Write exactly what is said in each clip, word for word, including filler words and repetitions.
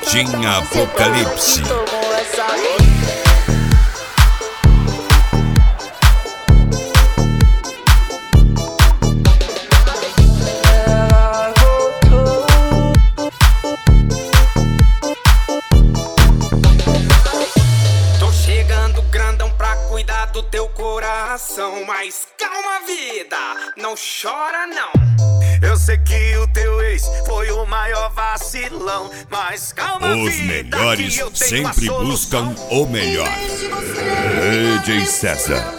Carretinha Apocalipse. Tô chegando grandão pra cuidar do teu coração, mas calma, vida, não chora não. Eu sei que o teu ex foi o maior vacilão, mas calma, Os vida, melhores que eu tenho sempre a solução. buscam o melhor. D J César.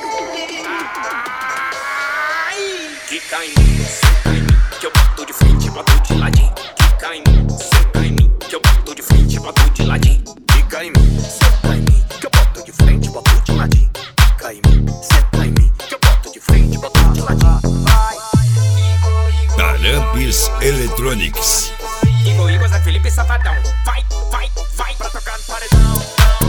Ai, quica em mim, senta em mim, que eu boto de frente, boto de ladinho. Quica em mim, senta em mim, que eu boto de frente, boto de ladinho. Quica em mim, senta em mim, que eu boto de frente, boto de ladinho. Quica em mim, senta em mim, que eu boto de frente, boto de ladinho. Tarampes Electronics. Igor, Igor, Zé Felipe, Safadão. Vai, vai, vai pra tocar no paredão.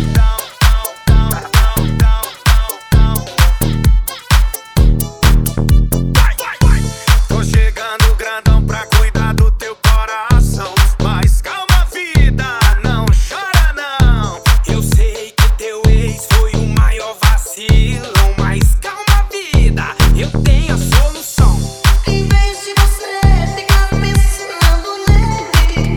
Vai, vai, vai. Tô chegando grandão pra cuidar do teu coração, mas calma, vida, não chora não. Eu sei que teu ex foi o maior vacilão, mas calma, vida, eu tenho a solução. Em vez de você ficar pensando nele,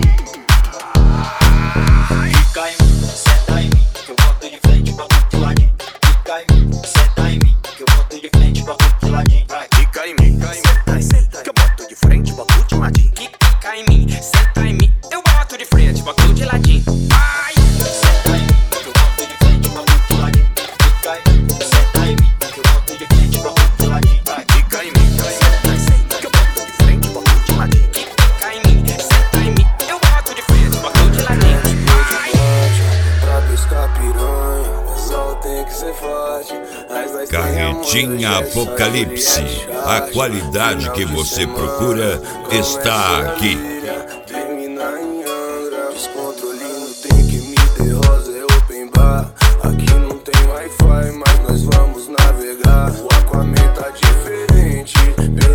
Fica em mim, senta em mim, que eu boto de frente, boto de ladinho. Fica em mim, senta em mim, que eu boto de frente, boto de ladinho. Vai. Fica em mim, senta, senta, que eu boto de frente, boto de ladinho. Fica em mim, senta em mim, eu boto de frente, boto de ladinho. Vai. Senta em mim, que eu boto de frente, boto de ladinho. Fica em mim, senta em mim, que eu boto de frente, boto de ladinho. Vai. Fica em mim, senta, senta, que eu boto de frente, boto de ladinho. Fica em mim, senta em mim, eu boto de frente, boto de ladinho. Vai. Pra pescar piranha, o sol tem que ser forte. Mas nós tem Carretinha amor, Apocalipse. A qualidade que você procura está aqui. Terminar em Angra, descontrole no drink, me dê rosa, é open bar. Aqui não tem Wi-Fi, mas nós vamos navegar. O Aquaman tá diferente.